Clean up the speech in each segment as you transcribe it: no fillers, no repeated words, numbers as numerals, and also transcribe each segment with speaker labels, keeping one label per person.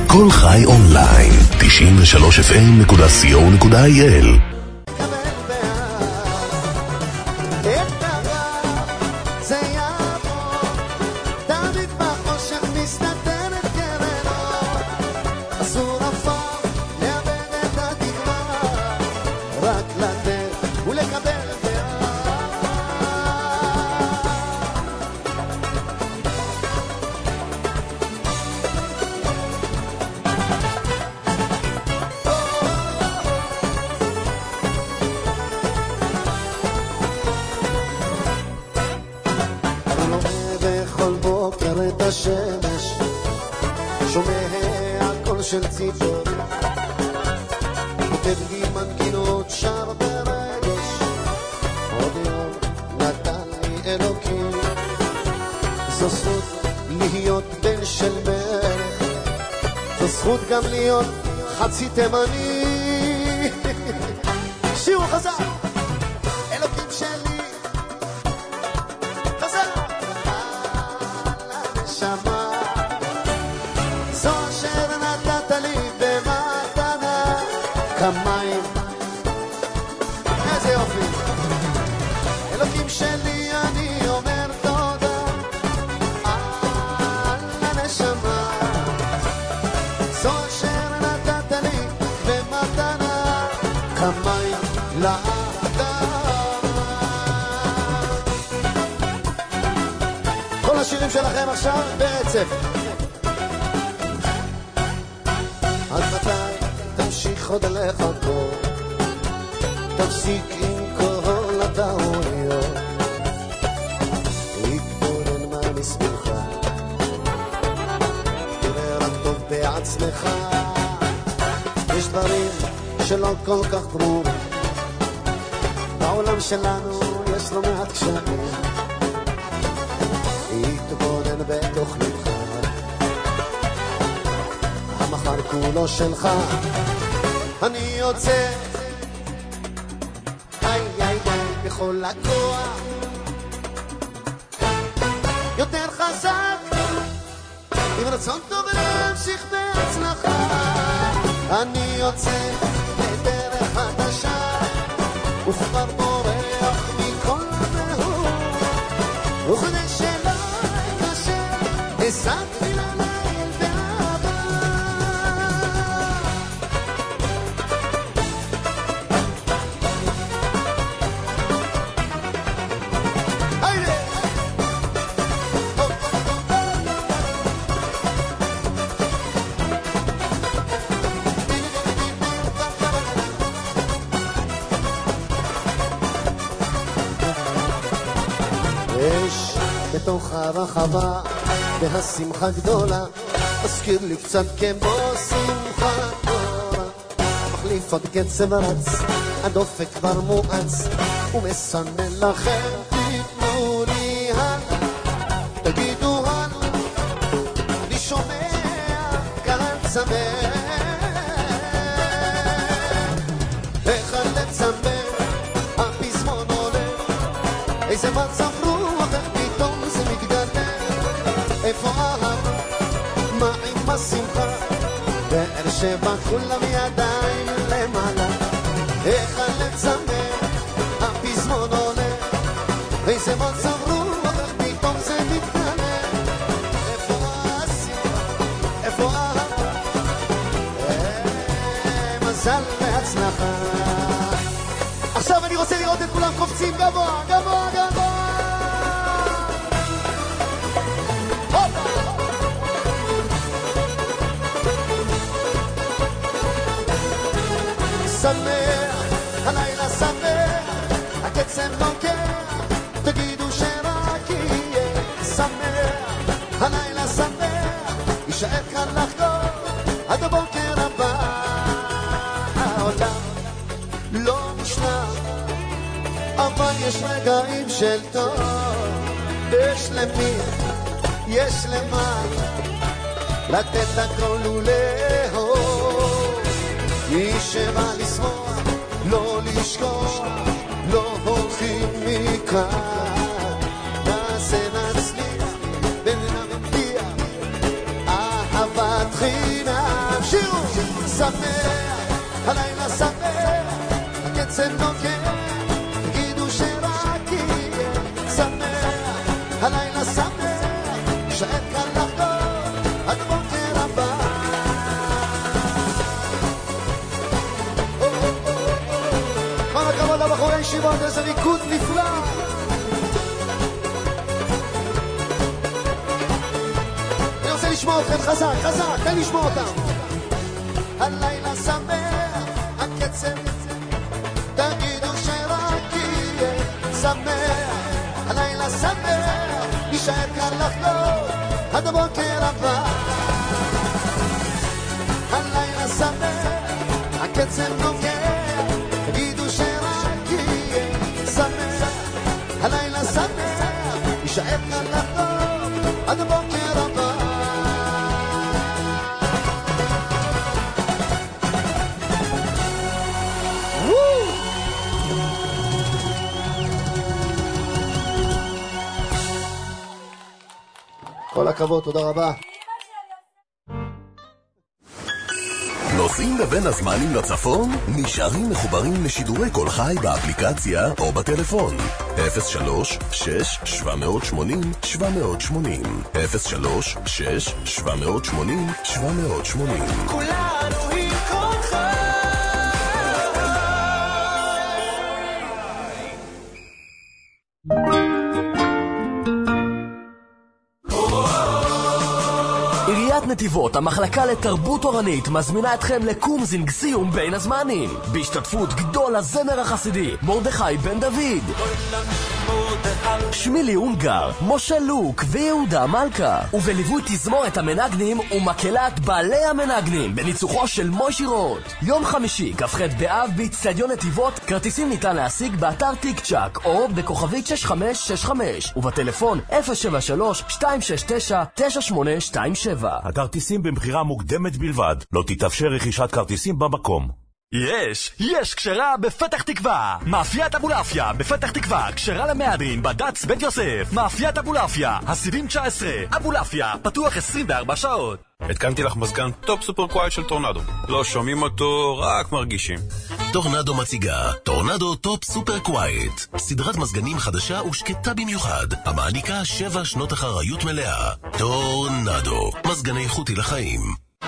Speaker 1: כל חי אונליין, 93fm.co.il.
Speaker 2: גם להיות חצי תימני. שירו חזק, אלוקים שלי חזק על הנשמה, זו אשר נתת לי במתנה כמים. איזה יופי. אלוקים שלי אני אומר תודה על הנשמה, זו אשר נתת לי במתנה כמים לאדם. כל השירים שלכם עכשיו ברצף. עד מתי תמשיך עוד לחכות? תפסיק עם כל הטעויות, להתבונן מה מסביבך, תראה רק טוב בעצמך. יש דברים שלא כל כך ברורים, בעולם שלנו יש לו מעט קשיים, להתבונן בתוך לבך, המחר כולו שלך. אני יוצא בכל הכוח יותר חזק, עם רצון טוב ולהמשיך בהצלחה. אני יוצא לדרך חדשה וכבר בורח מכל המהות, וכדי שלא יקשה השגתי לליל באהבה. יש בתוך הרחבה והשמחה גדולה, מזכיר לי קצת כמו שמחה תורה, מחליף עוד קצב רץ, הדופק כבר מואץ ומסנן לכם, תיתנו לי הלאה, תגידו הלאה, אני שומע קהל צמא, אחד לצמא הפזמון עולה, איזה מצב רוח, איך פתאום זה מתגלה, איפה אהבה, מה עם השמחה, באר שבע כולם ידיים למעלה, איך לצמא הפזמון עולה, איזה מצב רוח, איך פתאום זה מתגלה, איפה השמחה, איפה אהבה, מזל להצלחה. עכשיו אני רוצה לראות את כולם קופצים גבוה, גבוה, גבוה. שמח, הלילה שמח, הקצב נוקח, תגידו שרק יהיה שמח, הלילה שמח, יישאר כאן לחגוג עד הבוקר הבא. העולם לא מושלם, אבל יש רגעים של טוב, יש למי, יש למה, לתת הכל ולאהוב, מי שבא לשמוח, לא לשכוח, לא הולכים מכאן, נעשה נצליח ונבטיח אהבת חינם. שמח, הלילה שמח, הקצב נוגע, תגידו שרק יהיה שמח, הלילה שמח, שעד כאן לחגוג עד בוקר הבא. כל הכבוד לבחורי ישיבות, איזה ריקוד נפלא. אני רוצה לשמוע אתכם חזק, חזק, תן לשמוע אותם. הלילה שמח, הקצב, תגידו שרק יהיה שמח, הלילה שמח, נשאר כאן לחגוג עד הבוקר הבא. הלילה שמח, הקצב נוגע, תגידו שרק יהיה שמח, הלילה שמח, נשאר כאן לחגוג עד הבוקר הבא. כל הכבוד, תודה רבה.
Speaker 1: נוסעים לבין הזמנים לצפון? נשארים מחוברים לשידורי כל חי באפליקציה או בטלפון. 03-6-780-780 03-6-780-780
Speaker 3: כולנו היא כל חי.
Speaker 4: עיריית נתיבות, המחלקה לתרבות תורנית, מזמינה אתכם לקומזינג סיום בין הזמנים, בהשתתפות גדול הזמר החסידי מרדכי בן דוד, שמילי אונגר, משה לוק ויהודה מלכה, ובליווי תזמורת המנגנים ומקהלת בעלי המנגנים בניצוחו של מוישי רוט. יום חמישי, כ"ח באב, באצטדיון נתיבות. כרטיסים ניתן להשיג באתר טיק צ'ק או בכוכבית 6565 ובטלפון 073-269-9827.
Speaker 5: הכרטיסים במחירה מוקדמת בלבד. לא תתאפשר רכישת כרטיסים במקום.
Speaker 6: יש כשרה בפתח תקווה. מאפיית אבולעפיה בפתח תקווה, כשרה למהדרין בד"ץ בית יוסף. מאפיית אבולעפיה, הסיבים 19. אבולעפיה, פתוח 24 שעות.
Speaker 7: התקנתי לך מזגן טופ סופר קווייט של טורנדו. לא שומעים אותו, רק מרגישים.
Speaker 1: טורנדו מציגה טורנדו טופ סופר קווייט, סדרת מזגנים חדשה ושקטה במיוחד, המעניקה 7 שנות אחריות מלאה. טורנדו, מזגן איכותי לחיים.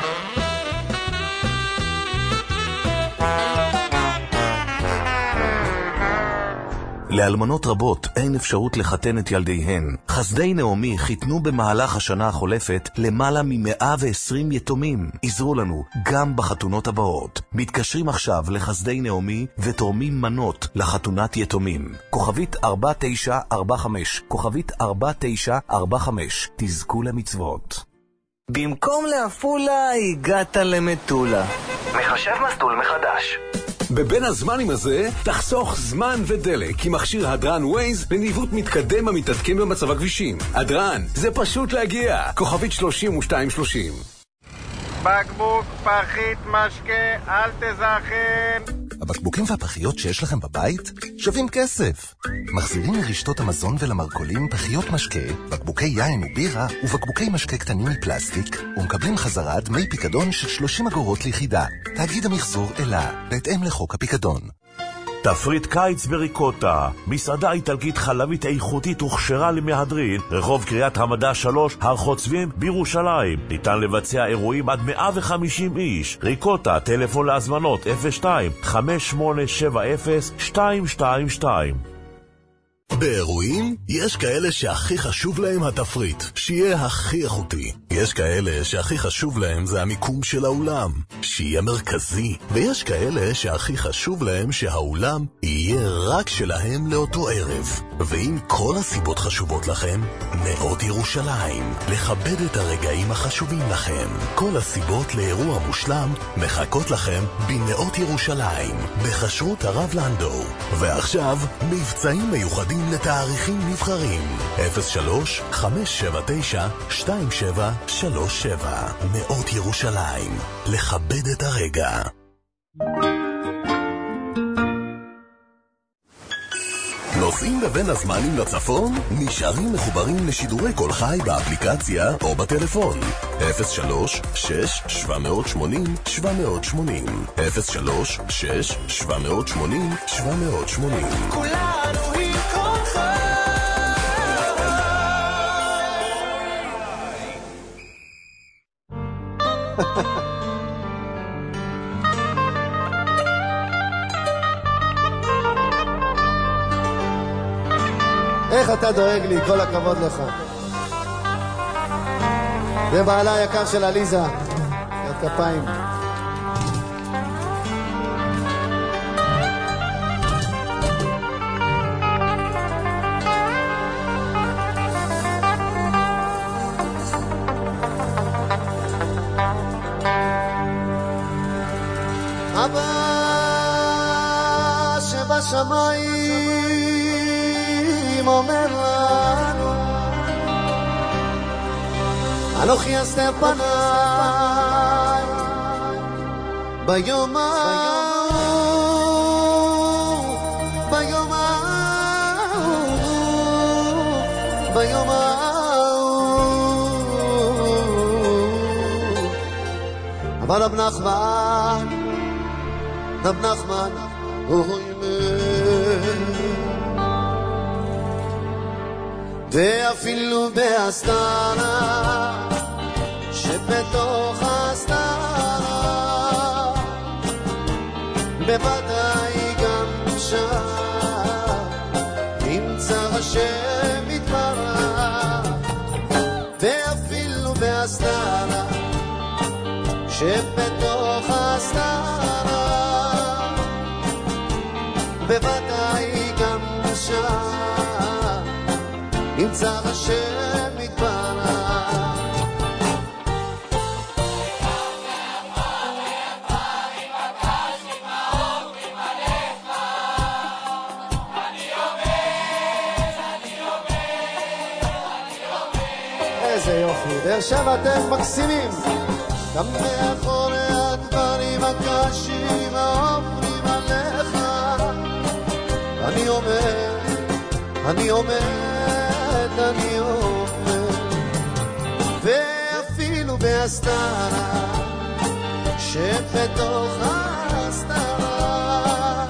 Speaker 1: לאלמנות רבות אין אפשרות לחתן את ילדיהן. חסדי נעמי חיתנו במהלך השנה החולפת למעלה מ-120 יתומים. עזרו לנו גם בחתונות הבאות. מתקשרים עכשיו לחסדי נעמי ותורמים מנות לחתונת יתומים. כוכבית 4945, כוכבית 4945, תזכו למצוות.
Speaker 8: במקום לעפולה הגעת למטולה. מחשב מסלול מחדש.
Speaker 9: בבין הזמנים הזה תחסוך זמן ודלק עם מכשיר הדרן ווייז לניווט מתקדם המתעדכן במצב הכבישים. הדרן, זה פשוט להגיע. כוכבית 3230.
Speaker 10: בקבוק, פחית, משקה, אל תזכן.
Speaker 1: הבקבוקים והפחיות שיש לכם בבית שווים כסף. מחזירים לרשתות המזון ולמרכולים פחיות משקה, בקבוקי יין ובירה ובקבוקי משקה קטנים מפלסטיק, ומקבלים חזרה דמי פיקדון של 30 אגורות ליחידה. תאגיד המחזור אלה, בהתאם לחוק הפיקדון.
Speaker 5: תפריט קיץ בריקוטה, מסעדה איטלקית חלבית איכותית וכשרה למהדרין, רחוב קריית המדע 3, הר חוצבים בירושלים. ניתן לבצע אירועים עד 150 איש. ריקוטה, טלפון להזמנות 02-5870-222.
Speaker 1: באירועים יש כאלה שהכי חשוב להם התפריט, שיהיה הכי איכותי. יש כאלה שהכי חשוב להם זה המיקום של האולם, שיהיה מרכזי. ויש כאלה שהכי חשוב להם שהאולם יהיה רק שלהם לאותו ערב. ואם כל הסיבות חשובות לכם, נאות ירושלים, לכבד את הרגעים החשובים לכם. כל הסיבות לאירוע מושלם מחכות לכם בנאות ירושלים, בחשרות הרב לנדו. ועכשיו, מבצעים מיוחדים לתאריכים נבחרים. 03-579-2737. נאות ירושלים, לכבד את הרגע. נוסעים לבין הזמנים לצפון? נשארים מחוברים לשידורי כל חי באפליקציה או בטלפון. 03-6-780-780 03-6-780-780
Speaker 3: כולנו היא כל חי.
Speaker 2: איך אתה דואג לי, כל הכבוד לך. זה בעלה היקר של עליזה, יד כפיים. אבא שבשמיים אומר לנו אנוכי אסתר פניי ביום ההוא ביום ההוא ביום ההוא אבל רב נחמן הוא ואפילו בהסתרה שבתוך הסתרה בוודאי גם שם נמצא השם יתברך ואפילו בהסתרה שבתוך הסתרה בוודאי גם שם נמצא השם יתברך איזה יופי, באר שבע אתם מקסימים גם מאחורי הדברים הקשים העוברים עליך אני אומר ואפילו בהסתרה שבתוך ההסתרה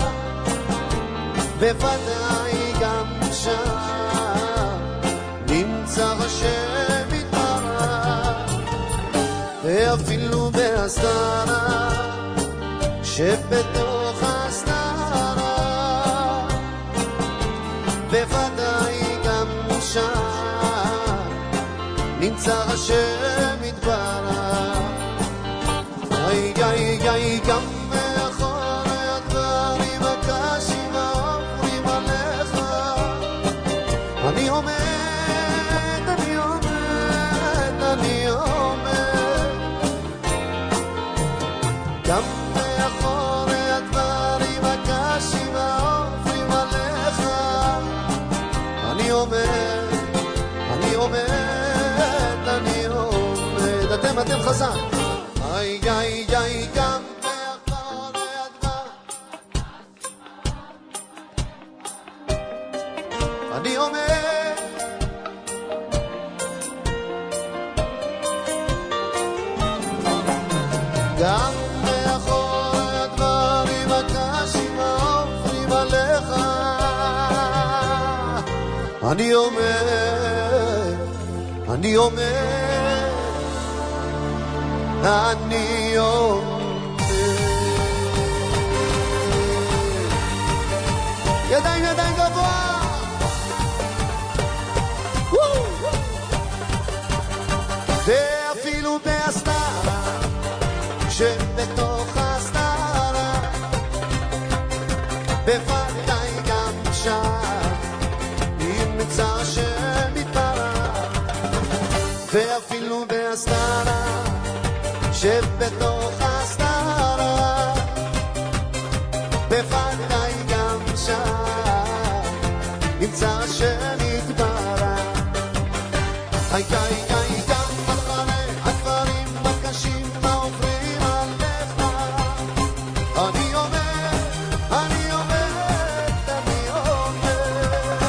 Speaker 2: בוודאי גם שם נמצא השם יתברך ואפילו בהסתרה שבתוך ההסתרה בוודאי גם שם נמצא השם יתברך איי איי איי גם מאחורי הדברים הקשים העוברים עליך אני עומד גם מאחורי הדברים הקשים העוברים עליך אני עומד אתם חזק איי איי איי גם מאחורי הדברים אני עומד גם מאחורי הדברים הקשים העוברים עליך אני עומד ידיים גבוה ואפילו בהסתרה שבתוך הסתרה בוודאי גם שם נמצא השם יתברך ואפילו בהסתרה שבתוך הסתרה בוודאי גם שם נמצא השם יתברך איי איי איי גם אחרי הדברים הקשים העוברים עליך אני עומד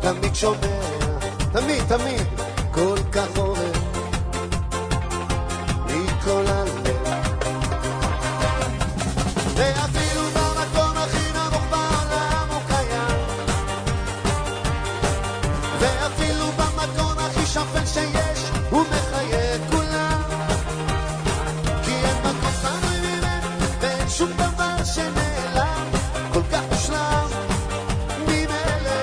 Speaker 2: תמיד שומע, תמיד, תמיד, כל כך אוהב, מכל הלב. ואפילו במקום הכי נמוך בעולם הוא קיים, ואפילו במקום הכי שפל שיש הוא מחיה כולם, כי אין מקום פנוי ממנו ואין שום דבר שנעלם, כל כך מושלם ממלך.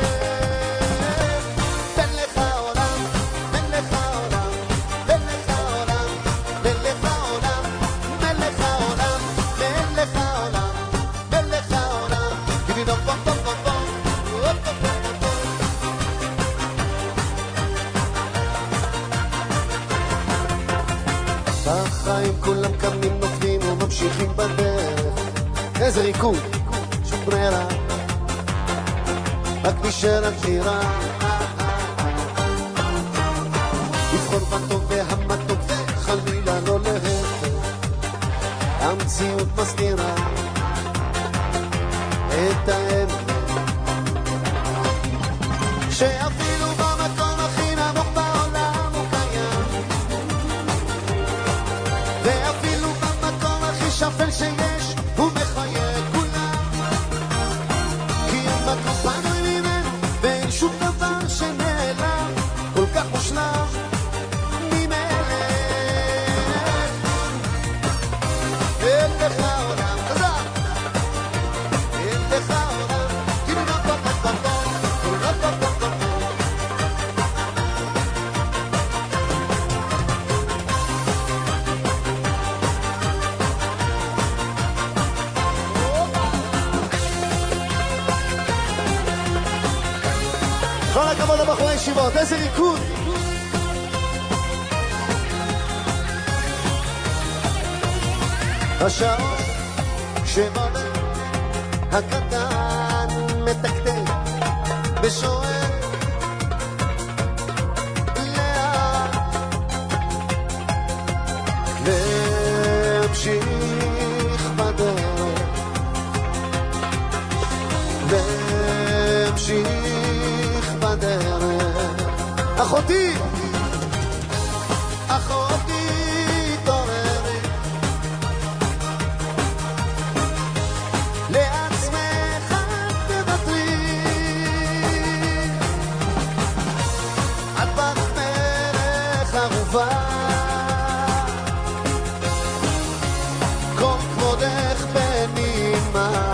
Speaker 2: תן לך עולם, תן לך עולם, תן לך עולם, תן לך עולם, תן לך עולם, תן לך עולם, תן לך עולם, גידי דום פום פום פום פום, בחיים כולם קמים נופלים וממשיכים בדרך, איזה ריקוד, שום ברירה, רק נשאר הבחירה, לבחור בטוב והמתוק וחלילה לא להפך, המציאות מסתירה את האמת, שאפילו במקום הכי נמוך בעולם הוא קיים, ואפילו במקום הכי שפל שיש הוא מחיה כולם, כי אין מקום פנוי ממנו ואין שום דבר שנעלם, כל כך מושלם ממלך. אין לך עולם, חזק, אין לך עולם, כי נראה פפפפפפ, נראה פפפפפפ. כל הכבוד לבחורי ישיבות, איזה ריקוד. השעון שמודד הקטן מתקתק ושואל לאט להמשיך בדרך, להמשיך בדרך. אחותי, אחותי תוררי, לעצמך תוותרי, את במלך ערובה, כל כבודך בנימה.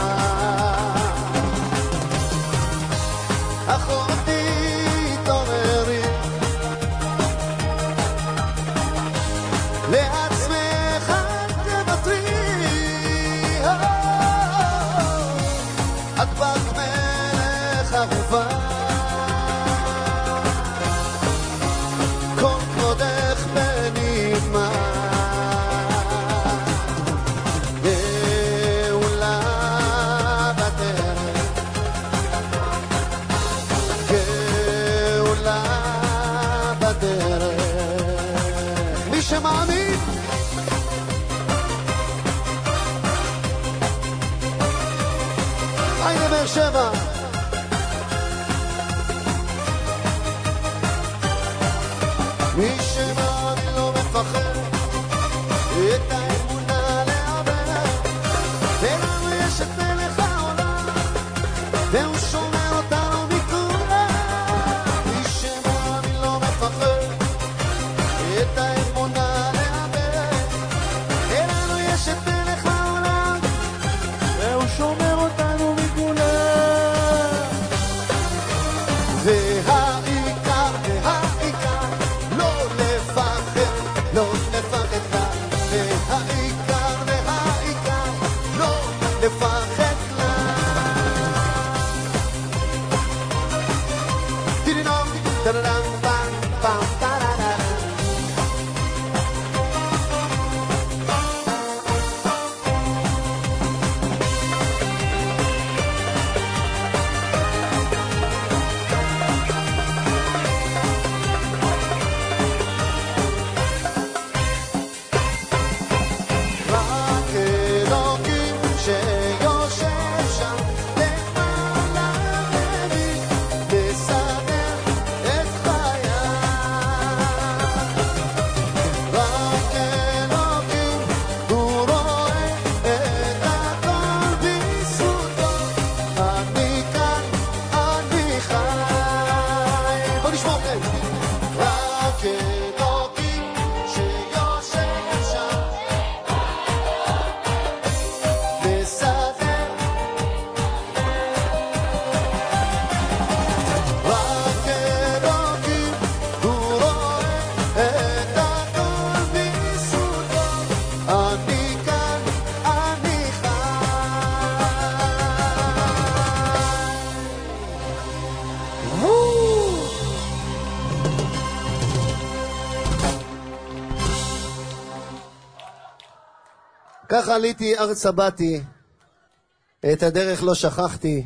Speaker 2: אחותי תוררי, לעצמך תוותרי, את במלך ערובה, כל כבודך בנימה. גאולה בדרך, גאולה בדרך, מי שמאמין הנה באר שבע. מי שמאמין לא מפחד את האמונה לעבר, ולנו יש את מלך העולם והוא שומר אותנו מכולם. מי שמאמין לא מפחד את האמונה לעבר, ולנו יש את מלך העולם והוא שומר אותנו מכולם. והעיקר, והעיקר לא לפחד, לא לפחד לה. והעיקר, והעיקר לא לפחד לה. טירינום, טררם, פם, פם, טררם. שיושב שם למעלה מני, מסדר ככה עליתי ארצה באתי, את הדרך לא שכחתי.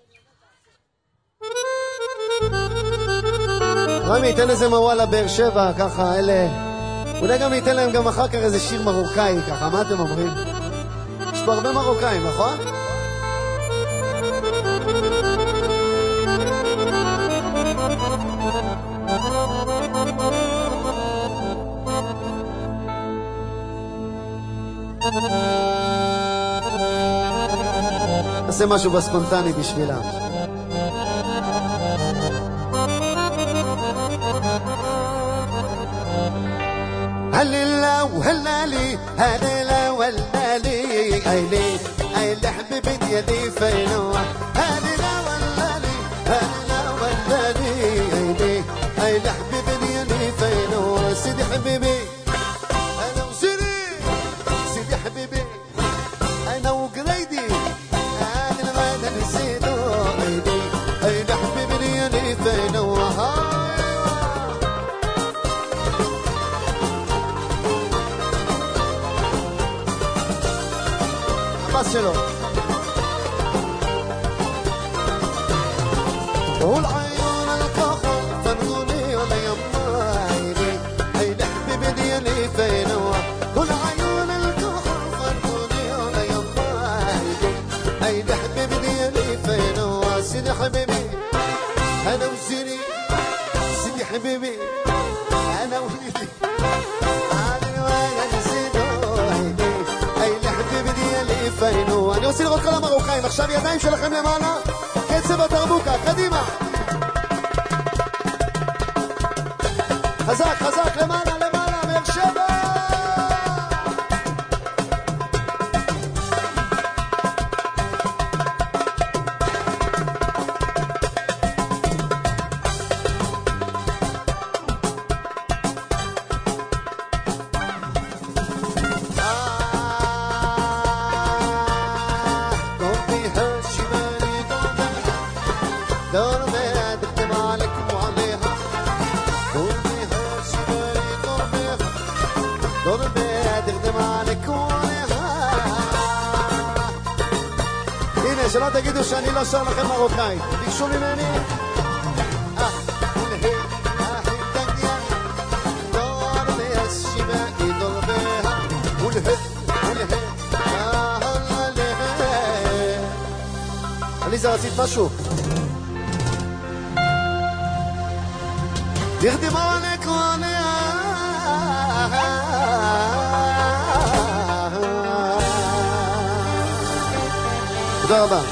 Speaker 2: רמי, ייתן איזה מוואלה באר שבע, ככה, אלה... אולי גם ניתן להם גם אחר כך איזה שיר מרוקאי, ככה, מה אתם אומרים? יש פה הרבה מרוקאים, נכון? נעשה משהו בספונטני בשבילם. هللا وهلالي هللا وهلالي ايلي ايلي حبيبي ديالي فينو هللا وهلالي هللا وهلالي ايلي ايلي حبيبي ديالي فينو سيدي حبيبي انا وسيدي سيدي حبيبي انا وقريدي انا ما نسيتو ايلي ايلي حبيبي ديالي فينو שלו والعيون الكحل فرغوني ولا يمايلي هاي حبيبي ديالي فين هو والعيون الكحل فرغوني ولا يمايلي هاي حبيبي ديالي فين هو سيدي حبيبي انا وسيدي سيدي حبيبي انا وسيدي אני רוצה לראות כל המרוקאים, עכשיו ידיים שלכם למעלה, קצב התרבוקה, קדימה חזק, חזק, למעלה, למעלה, באר שבע שלא תגידו שאני לא שר לכם מרוקאית. ביקשו ממני עליזה, רצית משהו? תרדימו ענק תודה רבה.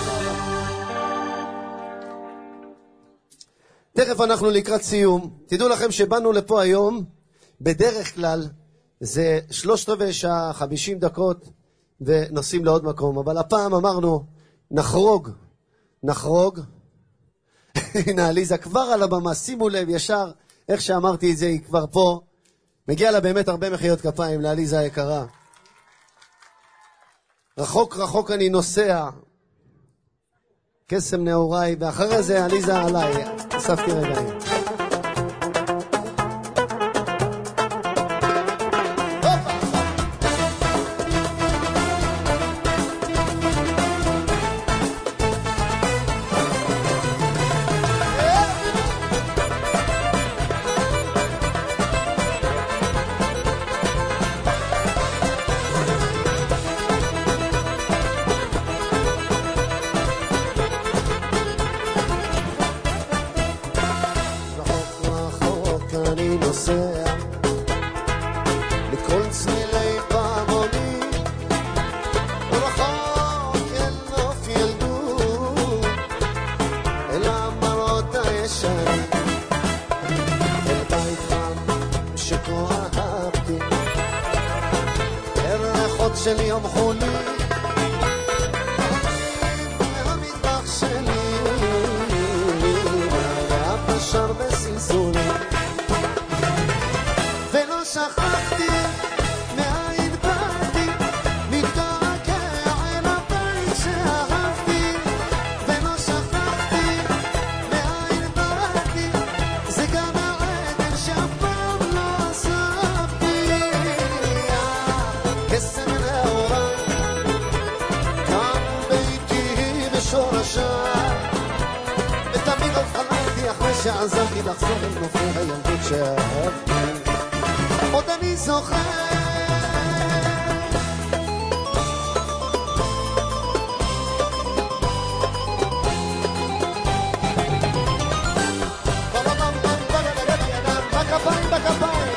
Speaker 2: תכף אנחנו לקראת סיום. תדעו לכם שבאנו לפה היום, בדרך כלל זה 3/4 שעה, 50 דקות, ונוסעים לעוד מקום. אבל הפעם אמרנו, נחרוג. הנה עליזה כבר על הבמה, שימו לב ישר, איך שאמרתי את זה, היא כבר פה. מגיע לה באמת הרבה מחיאות כפיים לעליזה היקרה. רחוק אני נוסע. קסם נאוריי, ואחרי זה עליזה עליי, אספתי רגעים.
Speaker 11: שלי יום חולי המטבח שלי ואף שר בסלסולי ולא שכחתי מאין באתי מתגעגע אל הבית שאהבתי ולא שכחתי מאין באתי זה גם העדן שאף פעם לא עזבתי קסם נאוריי
Speaker 2: שעזרתי לחזור אל נופי הילדות שאהבתי עוד אני זוכר בכפיים בכפיים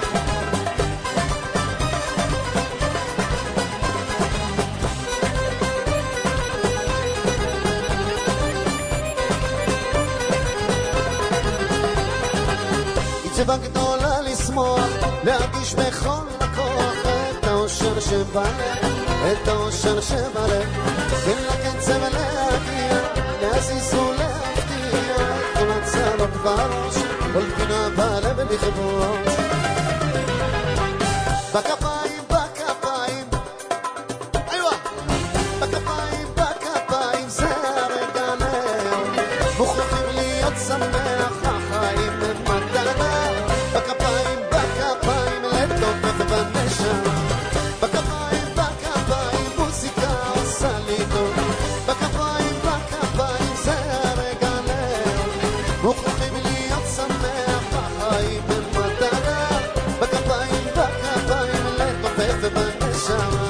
Speaker 2: צבע גדולה לשמוח, להרגיש בכל לקוח את האושר שבלב, את האושר שבלב ולקצב להגיע, להזיז ולהפתיע כל הצרות בראש, כל פינה בלב ולכבוש בכפיים, בכפיים איווה בכפיים, בכפיים זה הרגע להם מוכרחים להיות שמח החיים הם מתנה בכפיים, בכפיים לטופף בנשמה בכפיים, בכפיים מוזיקה עושה לי טוב בכפיים, בכפיים זה הרגע להם מוכרחים להיות שמח החיים הם מתנה בכפיים, בכפיים לטופף בנשמה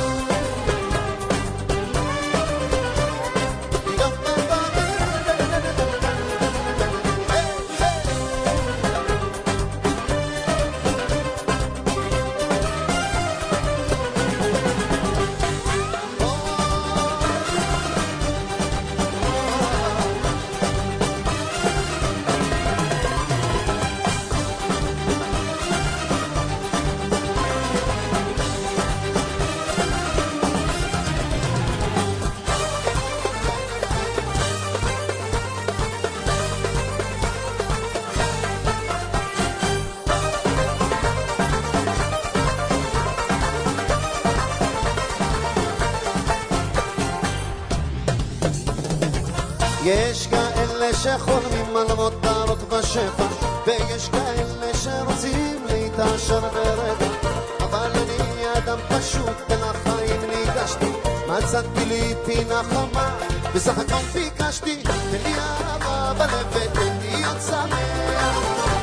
Speaker 2: יש כאלה שחולמים על מותרות בשפע ויש כאלה שרוצים להתעשר ברגע אבל אני אדם פשוט אל החיים ניגשתי מצאתי לי פינה חמה בסך הכל ביקשתי תן לי אהבה בלב ותן לי להיות שמח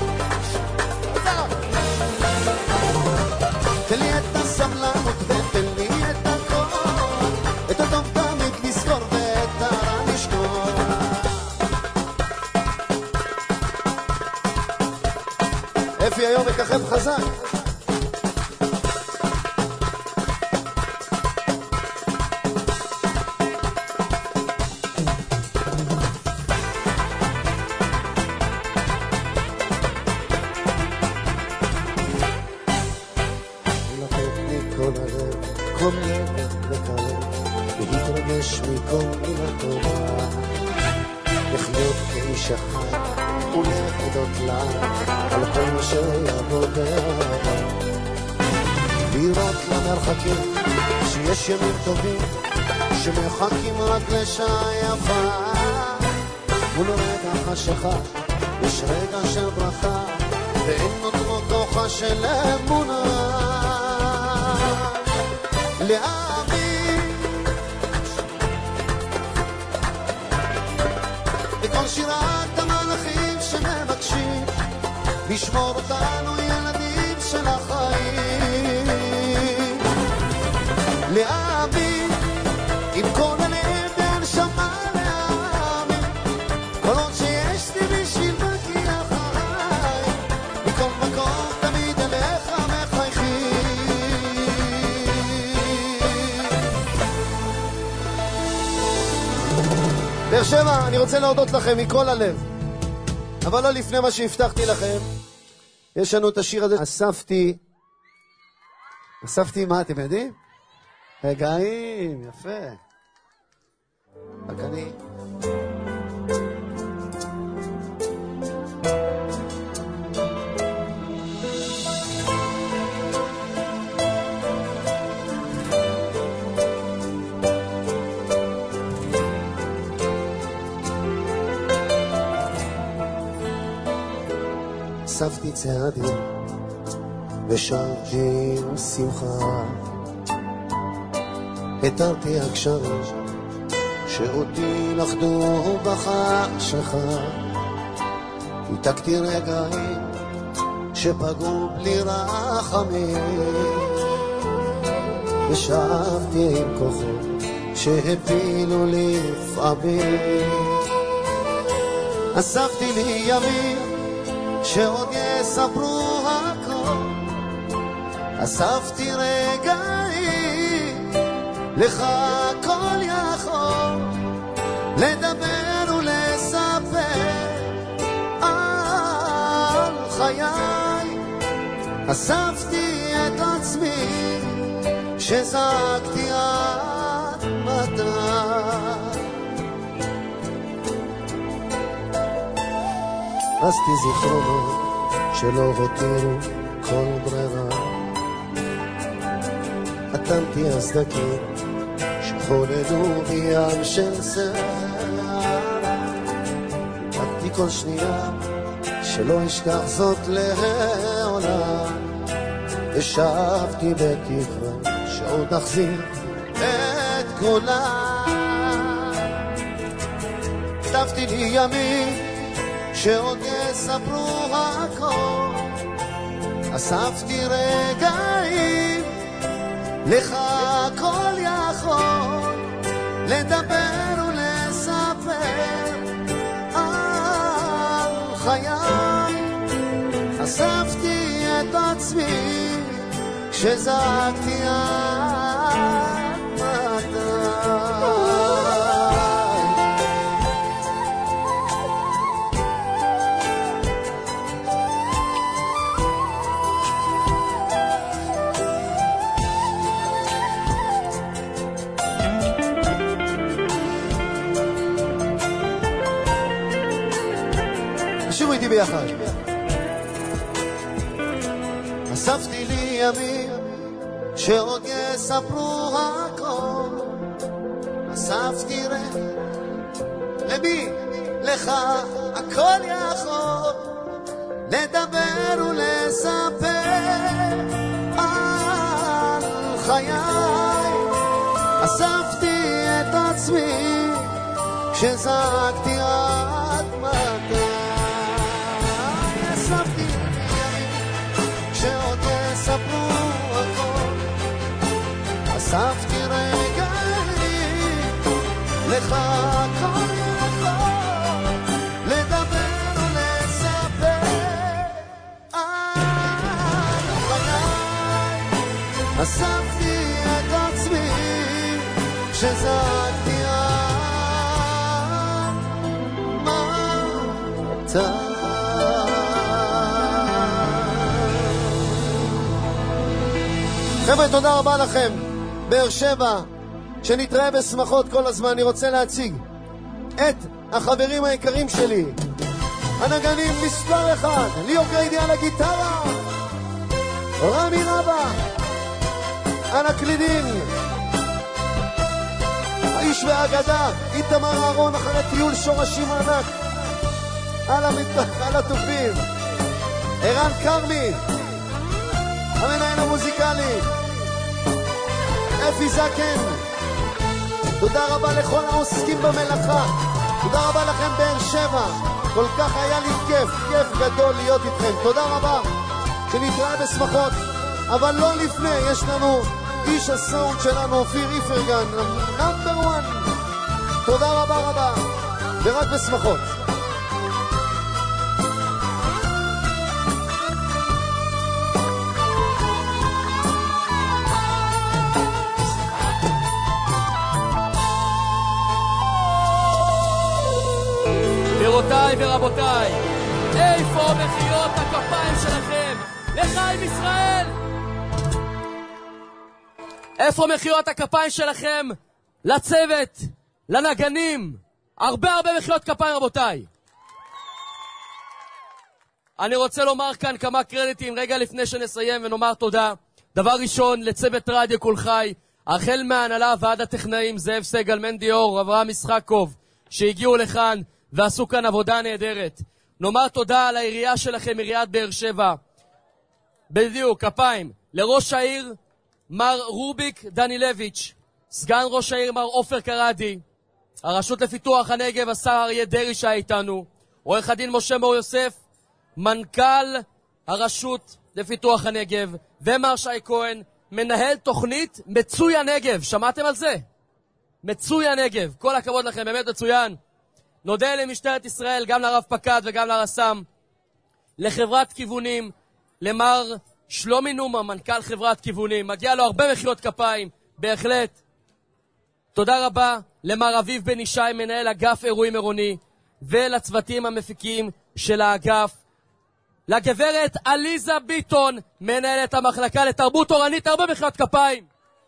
Speaker 2: תן לי את הסבלנות ותן לי את הכל את הטוב תמיד לזכור ואת הרע לשכור אפי היום מככב חזק לתת לי כל הלב כל נגד לקרב להתרגש מכל מילה טובה לחיות כאיש אחד ולהודות לה על כל מה שיבוא באהבה לראות למרחקים שיש ימים טובים שמחכים רק לשעה יפה מול רגע חשיכה יש רגע של ברכה ואין נותרו כוחה של אמונה להאמין בכל שירת המלאכים שמבקשים לשמור אותנו ילדים של החיים להאמין עם כל הלב והנשמה להאמין כל עוד שיש לי בשביל מגיע אחריי מכל מקום תמיד אליך מחייכים באר שבע, אני רוצה להודות לכם מכל הלב אבל לא לפני מה שהבטחתי לכם יש לנו את השיר הזה אספתי מה אתם יודעים? רגעים, יפה רק אני אספתי צעדים ושרתי שמחה התרתי הקשרים שאותי לחדו בחשכה ניתקתי רגעים שפגעו בלי רחמים, ושאבתי עם כוחות שהפילו לפעמים. אספתי לי ימים שעוד יספרו הכל, אספתי רגעים לך הכל יכול לדבר ולספר על חיי. אספתי את עצמי שזעקתי עד מתי, אסתי זיכרונות שלא הותירו כל ברירה, אטמתי הסדקים שחוללו בים של שער, עדתי כל שנייה שלא אשכח זאת לעולם, ושאבתי בתקווה שעוד נחזיר את כולם. כתבתי לי ימים שעוד יספרו הכל, אספתי רגעים לך הכל יכול לדבר ולספר על חיי. אספתי את עצמי כשזעקתי עד מתי. תשאירו איתי ביחד. אספתי לי ימים שעוד יספרו הכל, אספתי למי? לך הכל יכול לדבר ולספר על חיי. אספתי את עצמי כשזעקתי עד מתי. אספתי ימים שעוד יספרו הכל, אספתי רגעים לך הכל יכול לדבר ולספר על חיי. אספתי את עצמי כשזעקתי עד מתי. חבר'ה, תודה רבה לכם. באר שבע, שנתראה בשמחות כל הזמן. אני רוצה להציג את החברים היקרים שלי, הנגנים מספר 1, ליאור גריידי על הגיטרה, רמי רבא על הקלידים, האיש והאגדה איתמר אהרון אחרי טיול שורשים ענק על התופים, ערן קרמי המנהל המוזיקלי, אפי זקן. תודה רבה לכל העוסקים במלאכה. תודה רבה לכם באר שבע, כל כך היה לי כיף גדול להיות איתכם. תודה רבה, שנתראה בשמחות. אבל לא לפני, יש לנו איש הסאונד שלנו, אופיר איפרגן, נאמבר 1. תודה רבה, ורק בשמחות.
Speaker 4: גבירותיי ורבותיי, איפה מחיאות הכפיים שלכם לחיים ישראל? איפה מחיאות הכפיים שלכם לצוות, לנגנים? הרבה מחיאות כפיים, רבותיי. אני רוצה לומר כאן כמה קרדיטים רגע לפני שנסיים ונאמר תודה. דבר ראשון, לצוות רדיו כל חי, החל מההנהלה ועד הטכנאים, זאב סגל, מנדי אור, אברהם משחקוב, שהגיעו לכאן ועשו כאן עבודה נהדרת. נאמר תודה על העירייה שלכם, עיריית באר שבע. בדיוק, כפיים. לראש העיר, מר רוביק דנילביץ', סגן ראש העיר, מר עופר קרדי, הרשות לפיתוח הנגב, השר אריה דרעי שהיה איתנו, עורך הדין משה מור יוסף,
Speaker 12: מנכ"ל הרשות לפיתוח הנגב, ומר שי כהן, מנהל תוכנית מצוי הנגב. שמעתם על זה? מצוי הנגב. כל הכבוד לכם, באמת מצוין. נודה למשטרת ישראל, גם לרב פקד וגם לרסם, לחברת כיוונים, למר שלומי נומה, מנכ"ל חברת כיוונים. מגיע לו הרבה מחיאות כפיים, בהחלט. תודה רבה למר אביב בן ישי, מנהל אגף אירועים עירוני, ולצוותים המפיקים של האגף. לגברת עליזה ביטון, מנהלת המחלקה לתרבות תורנית, הרבה מחיאות כפיים.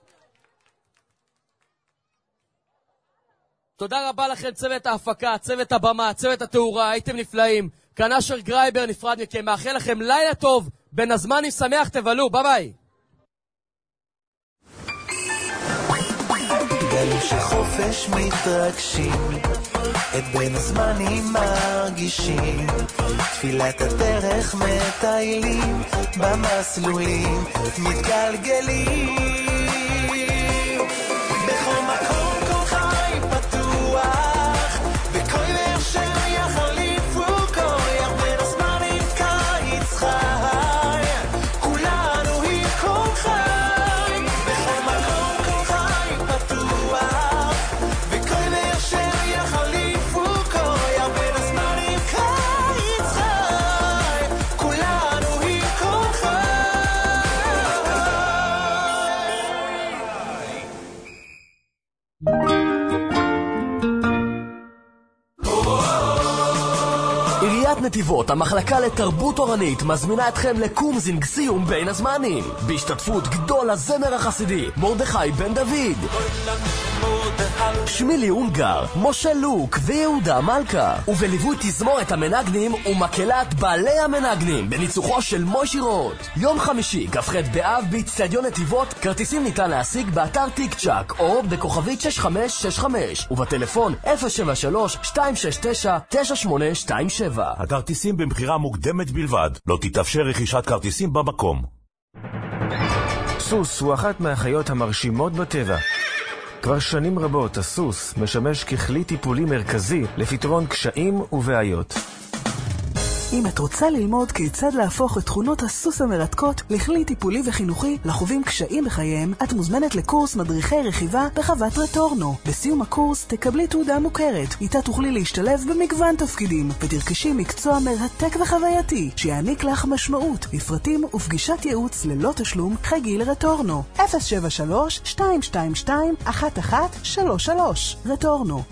Speaker 12: תודה רבה לכם, צוות ההפקה, צוות הבמה, צוות התאורה, הייתם נפלאים. כאן אשר גרייבר נפרד מכם, מאחל לכם לילה טוב, בין הזמנים שמח, תבלו, ביי ביי.
Speaker 3: גלים שחופש מתרגשים, את בין הזמנים מרגישים, תפילת הדרך מטיילים, במסלולים מתגלגלים, בכל מקום כל חי פתוח, בכל נרשם יחליפו כוח, בין הזמנים קיץ חי, כולנו היא כל חי, בכל מקום כל חי פתוח, בכל נרשם יחליפו כוח, בין הזמנים קיץ חי, כולנו היא כל חי.
Speaker 4: עיריית נתיבות, המחלקה לתרבות תורנית, מזמינה אתכם לקומזינג סיום בין הזמנים, בהשתתפות גדול הזמר החסידי מרדכי בן דוד, שמילי אונגר, משה לוק ויהודה מלכה, ובליווי תזמורת המנגנים ומקהלת בעלי המנגנים בניצוחו של מוישי רוט. יום חמישי, כ"ח באב, באצטדיון נתיבות. כרטיסים ניתן להשיג באתר טיק צ'ק או בכוכבית 6565 ובטלפון 073-269-9827.
Speaker 5: הכרטיסים במחירה מוקדמת בלבד. לא תתאפשר רכישת כרטיסים במקום.
Speaker 13: סוס הוא אחת מהחיות המרשימות בטבע. כבר שנים רבות הסוס משמש ככלי טיפולי מרכזי לפתרון קשיים ובעיות.
Speaker 14: אם את רוצה ללמוד כיצד להפוך את תכונות הסוס המרתקות לכלי טיפולי וחינוכי לחווים קשיים בחייהם, את מוזמנת לקורס מדריכי רכיבה בחוות רטורנו. בסיום הקורס תקבלי תעודה מוכרת, איתה תוכלי להשתלב במגוון תפקידים ותרכשי מקצוע מרתק וחווייתי שיעניק לך משמעות. בפרטים ופגישת ייעוץ ללא תשלום חגיל רטורנו 073-222-1133. רטורנו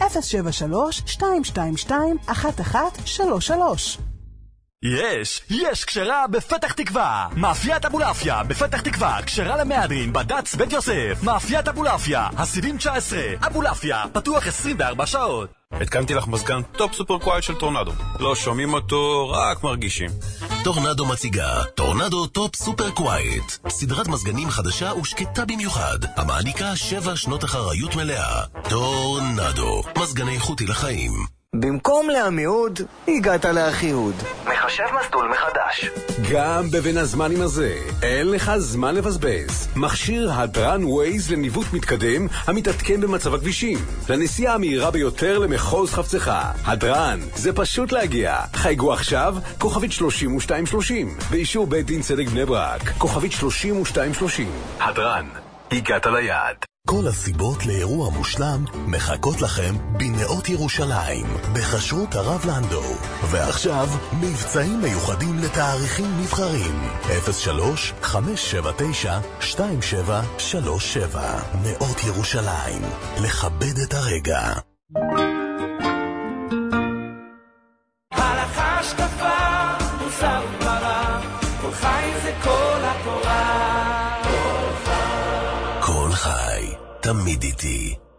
Speaker 14: 073-222-1133.
Speaker 6: יש כשרה בפתח תקווה. מאפיית אבולעפיה בפתח תקווה, כשרה למהדרין בד"ץ בית יוסף. מאפיית אבולעפיה, הסיבים 19. אבולעפיה, פתוח 24 שעות.
Speaker 7: התקנתי לך מזגן טופ סופר קווייט של טורנדו. לא שומעים אותו, רק מרגישים.
Speaker 1: טורנדו מציגה טורנדו טופ סופר קווייט, סדרת מזגנים חדשה ושקטה במיוחד, המעניקה 7 שנות אחריות מלאה. טורנדו, מזגן איכותי לחיים.
Speaker 8: במקום לעמיהוד, הגעת לאחיהוד. מחשב מסלול מחדש.
Speaker 9: גם בבין הזמנים הזה, אין לך זמן לבזבז. מכשיר הדרן ווייז לניווט מתקדם, המתעדכן במצב הכבישים. לנסיעה המהירה ביותר למחוז חפצך. הדרן, זה פשוט להגיע. חייגו עכשיו, כוכבית 3230. באישור בית דין צדק בני ברק, כוכבית 3230. הדרן, הגעת ליעד.
Speaker 1: כל הסיבות לאירוע מושלם מחכות לכם בנאות ירושלים, בחשרות הרב לנדו. ועכשיו, מבצעים מיוחדים לתאריכים נבחרים. 03-579-2737. נאות ירושלים. לכבד את הרגע.
Speaker 3: הלכה שקפה, מוסר וגמרא, כל חי זה כל התורה.
Speaker 1: כל חי, תמיד איתי.